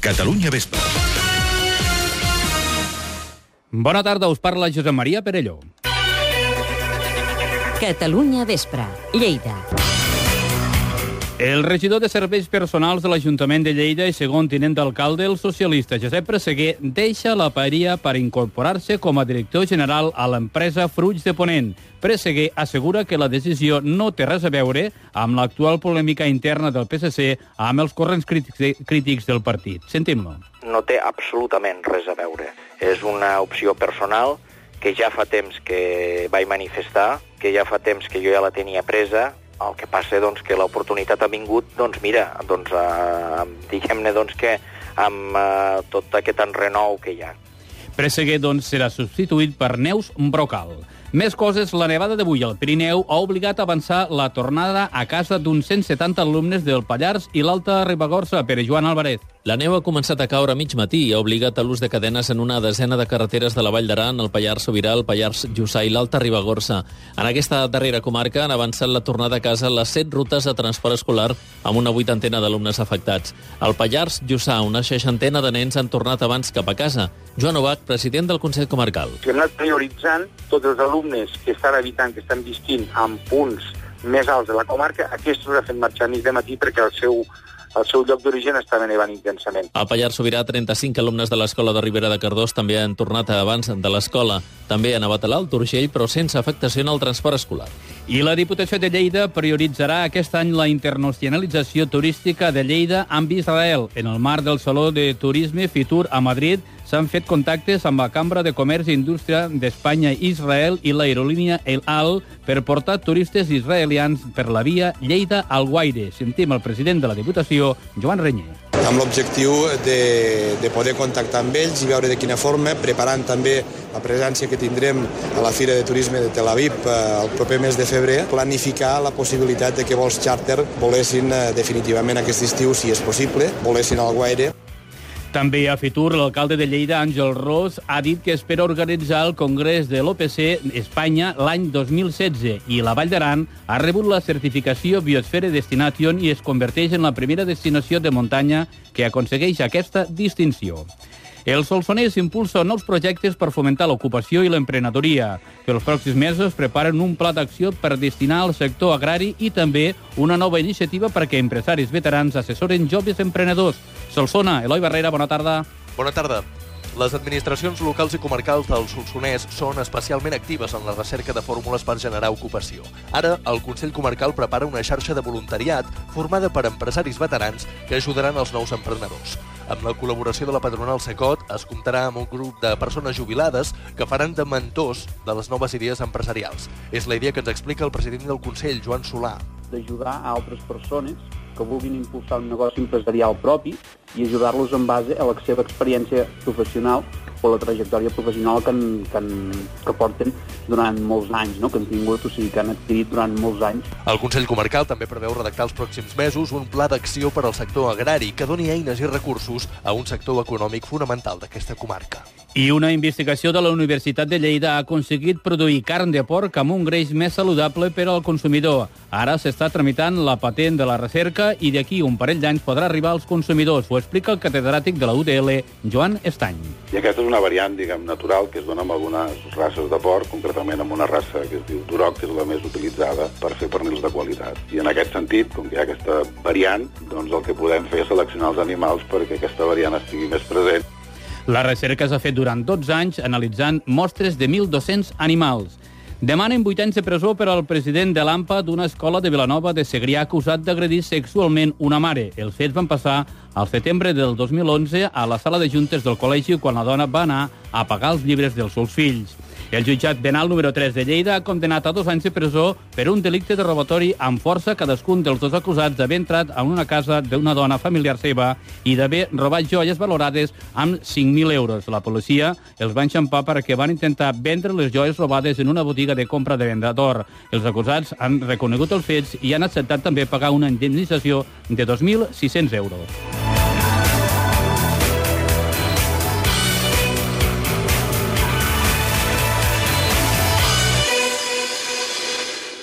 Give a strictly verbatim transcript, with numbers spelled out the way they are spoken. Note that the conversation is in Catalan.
Catalunya Vespre. Bona tarda, us parla Josep Maria Perelló. Catalunya Vespre, Lleida. El regidor de Serveis Personals de l'Ajuntament de Lleida i segon tinent d'alcalde, el socialista Josep Presseguer, deixa la paeria per incorporar-se com a director general a l'empresa Fruits de Ponent. Presseguer assegura que la decisió no té res a veure amb l'actual polèmica interna del P S C amb els corrents crítics del partit. Sentim-lo. No té absolutament res a veure. És una opció personal que ja fa temps que vaig manifestar, que ja fa temps que jo ja la tenia presa. El que passa doncs, que l'oportunitat ha vingut, doncs mira, doncs, eh, diguem-ne doncs, que amb eh, tot aquest enrenou que hi ha. Presseguer doncs, serà substituït per Neus Brocal. Més coses, la nevada d'avui al Pirineu ha obligat a avançar la tornada a casa d'uns cent setanta alumnes del Pallars i l'Alta Ribagorça. Pere Joan Álvarez. La neu ha començat a caure a mig matí i ha obligat a l'ús de cadenes en una desena de carreteres de la Vall d'Aran, el Pallars Sobirà, el Pallars Jussà i l'Alta Ribagorça. En aquesta darrera comarca han avançat la tornada a casa les set rutes de transport escolar amb una vuitantena d'alumnes afectats. Al Pallars Jussà, una seixantena de nens han tornat abans cap a casa. Joan Obac, president del Consell Comarcal. Hem anat prioritzant tots els alumnes que estan habitant, que estan vistint en punts més alts de la comarca. Aquests els ha fet marxar mig de matí perquè el seu El seu lloc d'origen estava nevant intensament. Al Pallars Sobirà, trenta-cinc alumnes de l'Escola de Ribera de Cardós també han tornat abans de l'escola. També ha nevat a l'Alt Urgell, però sense afectació en el transport escolar. I la Diputació de Lleida prioritzarà aquest any la internacionalització turística de Lleida amb Israel. En el marc del Saló de Turisme Fitur a Madrid s'han fet contactes amb la Cambra de Comerç i Indústria d'Espanya i Israel i l'aerolínia El Al per portar turistes israelians per la via Lleida-Alguaire. Sentim el president de la Diputació, Joan Renyer. Amb l'objectiu de, de poder contactar amb ells i veure de quina forma, preparant també la presència que tindrem a la Fira de Turisme de Tel Aviv eh, el proper mes de febrer, planificar la possibilitat de que vols xàrter volessin eh, definitivament aquest estiu, si és possible, volessin a Alguaire. També a Fitur, l'alcalde de Lleida, Àngel Ros, ha dit que espera organitzar el Congrés de l'O P C Espanya l'any dos mil setze i la Vall d'Aran ha rebut la certificació Biosfera Destination i es converteix en la primera destinació de muntanya que aconsegueix aquesta distinció. El Solsonès impulsa nous projectes per fomentar l'ocupació i l'emprenedoria. Per els pròxims mesos preparen un pla d'acció per destinar al sector agrari i també una nova iniciativa perquè empresaris veterans assessoren joves emprenedors. Solsona, Eloi Barrera, bona tarda. Bona tarda. Les administracions locals i comarcals del Solsonès són especialment actives en la recerca de fórmules per generar ocupació. Ara, el Consell Comarcal prepara una xarxa de voluntariat formada per empresaris veterans que ajudaran els nous emprenedors. Amb la col·laboració de la patronal Secot, es comptarà amb un grup de persones jubilades que faran de mentors de les noves idees empresarials. És la idea que ens explica el president del Consell, Joan Solà. D'ajudar a altres persones que vulguin impulsar un negoci empresarial propi i ajudar-los en base a la seva experiència professional o la trajectòria professional que, han, que, han, que porten durant molts anys, no? que han tingut, o sigui, que han adquirit durant molts anys. El Consell Comarcal també preveu redactar els pròxims mesos un pla d'acció per al sector agrari que doni eines i recursos a un sector econòmic fonamental d'aquesta comarca. I una investigació de la Universitat de Lleida ha aconseguit produir carn de porc amb un greix més saludable per al consumidor. Ara s'està tramitant la patent de la recerca i d'aquí un parell d'anys podrà arribar als consumidors. Ho explica el catedràtic de la U D L, Joan Estany. I aquesta és una variant, diguem, natural que es dona amb algunes races de porc, concretament amb una raça que es diu Duroc, que és la més utilitzada per fer pernils de qualitat. I en aquest sentit, com que hi ha aquesta variant, doncs el que podem fer és seleccionar els animals perquè aquesta variant estigui més present. La recerca s'ha fet durant dotze anys analitzant mostres de mil dos-cents animals. Demanen vuit anys de presó per al president de l'A M P A d'una escola de Vilanova de Segrià acusat d'agredir sexualment una mare. Els fets van passar al setembre del dos mil onze a la sala de juntes del col·legi quan la dona va anar a pagar els llibres dels seus fills. El jutjat penal número tres de Lleida ha condenat a dos anys de presó per un delicte de robatori amb força cadascun dels dos acusats d'haver entrat a una casa d'una dona familiar seva i d'haver robat joies valorades amb cinc mil euros. La policia els va enxampar perquè van intentar vendre les joies robades en una botiga de compra de venda d'or. Els acusats han reconegut els fets i han acceptat també pagar una indemnització de dos mil sis-cents euros.